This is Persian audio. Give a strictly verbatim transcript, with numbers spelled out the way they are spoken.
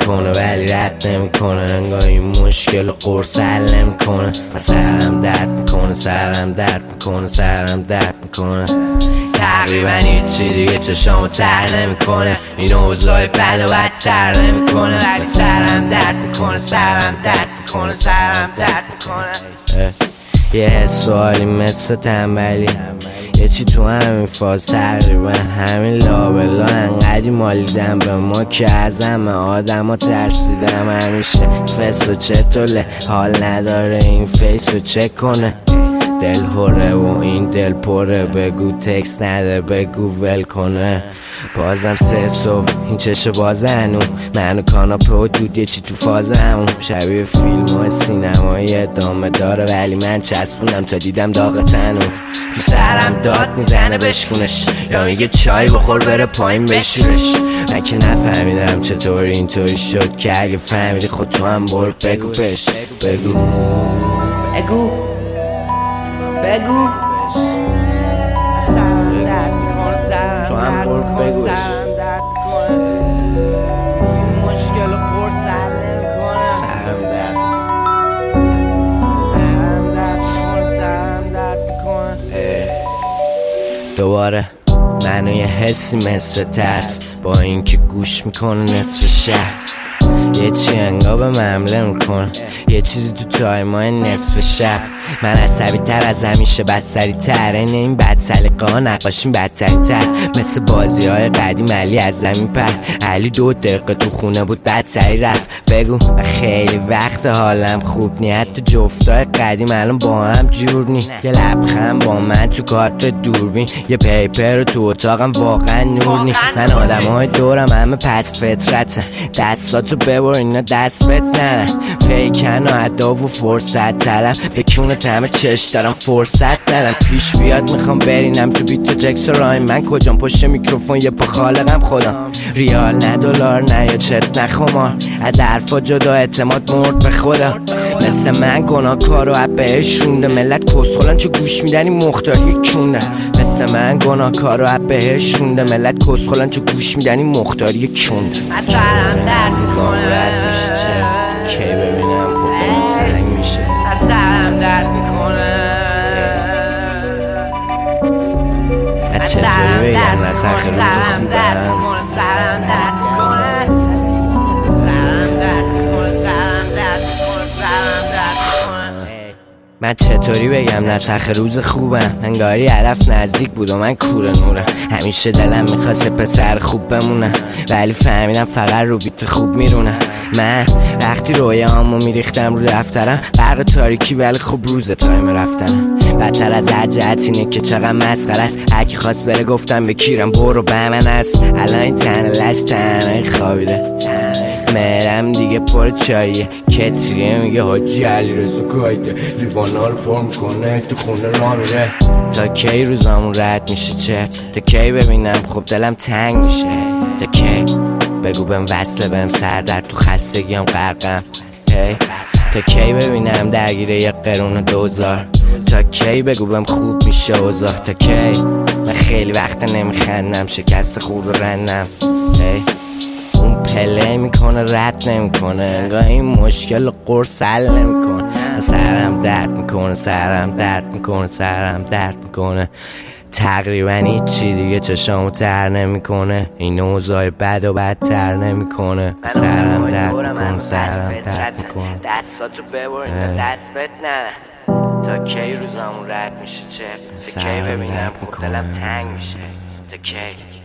میکنه ولی رد نمیکنه، انگار این مشکل قرص حل نمیکنه. من سرم درد میکنه، سرم درد میکنه، سرم درد میکنه. تقریبا هیچی دیگه چشامو تر نمیکنه، این اوضاع بد و بدتر نمیکنه، ولی سرم درد میکنه، سرم درد میکنه، سرم درد میکنه. یه حس و حالی مثل تنبلی، یه چی تو همین فاز تقریبا همین لابلا انقدی مالیدم به ما که از همه آدم ها ترسیدم. همیشه فس و چطوله حال نداره این فیس رو چک کنه، دل هره و این دل پره، بگو تکس نده بگو ول کنه. بازم سه صبح این چشه بازه هنو، منو کاناپه و دود یه چی تو فازه همون، شبیه فیلم و سینمایی ادامه داره ولی من چسبونم تا دیدم داغ تنو. تو سرم داد میزنه بشکونش، یا میگه چای بخور بره پایین بشورش. من که نفهمیدم چطور اینطوری شد که اگه فهمیدی خود تو هم برو بگو بش بگو بگو بگو سرم درد میکنه، سرم درد میکنه، سرم درد میکنه، مشکل قرص حل نمیکنه، سرم درد سرم درد میکنه، سرم درد میکنه. دوباره منو یه حسی مثل ترس با اینکه گوش میکنه نصف شهر، یه چی انگار به ممله میکنه، یه چیزی تو تایمای نصف شب. من عصبی تر از همیشه بستری تر، این این بد سلیقه ها نقاشیم بدتری تر، مثل بازی های قدیم علی از زمین پر. علی دو دقیقه تو خونه بود بعد سری رفت. بگو خیلی وقت حالم خوب نی، حتی جفتای قدیم الان با هم جور نی. یه لبخند با من تو کارت دوربین، یه پیپر تو اتاقم واقعا نور نی. من آدم های دورم همه پست فطرتن، دستاتو ببر اینا دست بت ندن، فیکن و عدا و فرصت طلب، بکونه همه چش دارم فرصت ندم. پیش بیاد میخوام برینم تو بیت و تکس و رایم، من کجام پشت میکروفون یه پا خالقم خودم. ریال نه دلار نه یا چت نه خمار، از حرفا جدا اعتماد مرد به خدا. مثل من گناه کارو عب بهش رونده، ملت کسخولن چه گوش میدنی مختاری کونده. مثل من گناه کارو عب بهش رونده، ملت کسخولن چه گوش میدنی مختاری کونده. من سرم درد میکنه، میشه چه کی ببینم خب دلم تنگ میشه، من سرم درد میکنه. من چطوری بگم نسخ روز خوبم، سرم درد میکنه، سرم درد میکنه، سرم درد میکنه، سرم درد میکنه. من چطوری بگم نسخ روز خوبم، انگاری علف نزدیک بود و من کوره نورم. همیشه دلم میخواست پسر خوب بمونم ولی فهمیدم فقط رو بیت خوب میرونم. من وقتی رویامو میریختم رو دفترم، برق تاریکی ولی خوب روز تایم رفتنم. بدتر از هر جهت اینه که چقدر مسخره است، هرکی خواست بره گفتم بکیرم برو به من است. الان این تنه لش تنهایی خوابیده، مرم دیگه پر چاییه، کتریه میگه حاجی علی رضا کایده، لیوانا رو پر میکنه تو خونه را میره. تا کی روزامون رد میشه چه، تا کی ببینم خب دلم تنگ میشه، تا کی بگو بهم وصله بهم سردرد تو خستگیم غرقم. هی تا کی ببینم درگیره یه قرون دوزار، تا کی بگو بهم خوب میشه اوضاع، تا کی من خیلی وقت نمیخندم شکست خورد و رندم. هی اون پله میکنه رد نمیکنه، انگار این مشکل قرص حل نمیکنه. سرم درد میکنه، سرم درد میکنه، سرم درد میکنه. تقریبا هیچی دیگه چشامو تر نمیکنه، این اوضاع بد و بدتر نمیکنه. سرم درد میکنه، سرم درد میکنه. دستاتو ببر اینا دست بت ندن، تا کی روزامون رد میشه چه، تا کی ببینم خب دلم تنگ میشه، تا کی